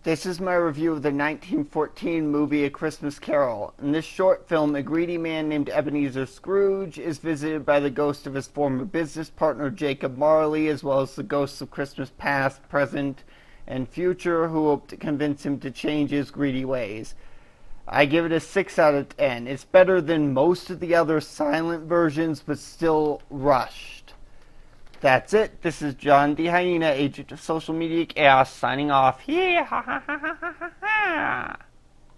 This is my review of the 1914 movie A Christmas Carol. In this short film, a greedy man named Ebenezer Scrooge is visited by the ghost of his former business partner Jacob Marley, as well as the ghosts of Christmas past, present, and future, who hope to convince him to change his greedy ways. I give it a 6 out of 10. It's better than most of the other silent versions, but still rushed. That's it. This is John D. Hyena, agent of social media chaos, signing off. Yeah, ha ha ha ha ha ha.